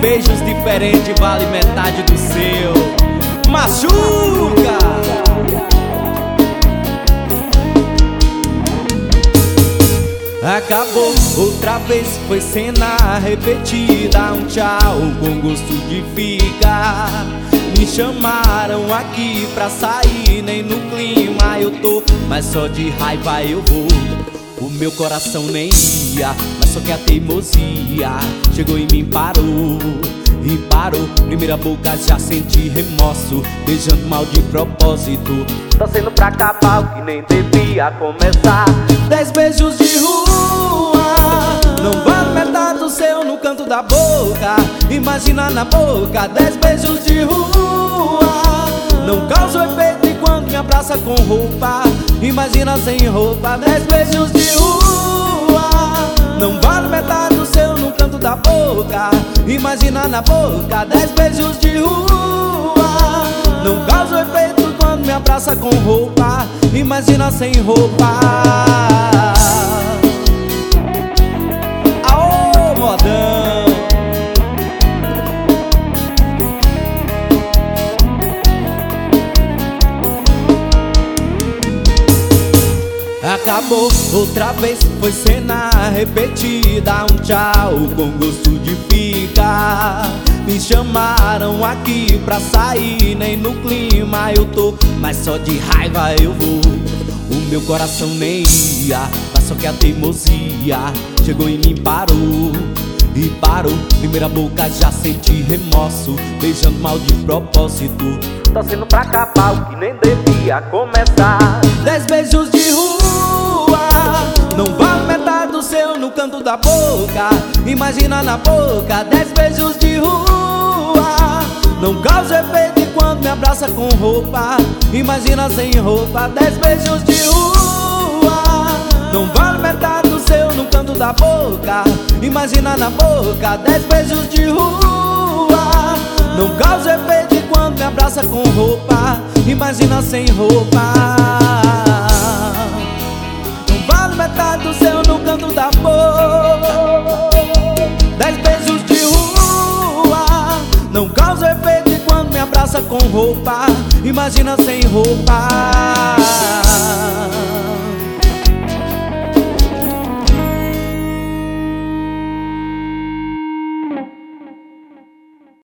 beijos diferentes vale metade do seu. Machuca! Acabou outra vez, foi cena repetida. Um tchau com gosto de ficar. Me chamaram aqui pra sair, nem no clima eu tô, mas só de raiva eu vou. O meu coração nem ia, mas só que a teimosia chegou e me parou. E parou, primeira boca já senti remorso, beijando mal de propósito, torcendo pra acabar o que nem devia começar. 10 beijos de rua não vale metade do seu no canto da boca. Imagina na boca, 10 beijos de rua não causa efeito e quando me abraça com roupa. Imagina sem roupa, 10 beijos de rua não vale metade do seu no canto da boca. Imagina na boca, 10 beijos de rua não causa efeito quando me abraça com roupa. Imagina sem roupa. Aô, modão! Acabou outra vez, foi cena repetida. Um tchau com gosto de ficar. Me chamaram aqui pra sair, nem no clima eu tô, mas só de raiva eu vou. O meu coração nem ia, mas só que a teimosia chegou e me parou. E parou, primeira boca já senti remorso, beijando mal de propósito, torcendo pra acabar o que nem devia começar. 10 beijos de rua não vale metade do seu no canto da boca. Imagina na boca, 10 beijos de rua não causa efeito e quando me abraça com roupa. Imagina sem roupa, 10 beijos de rua não vale metade do seu no canto da boca. Imagina na boca, 10 beijos de rua não causa efeito e quando me abraça com roupa. Imagina sem roupa. Não vale metade do seu no canto da boca. 10 beijos de rua não causa efeito e quando me abraça com roupa. Imagina sem roupa.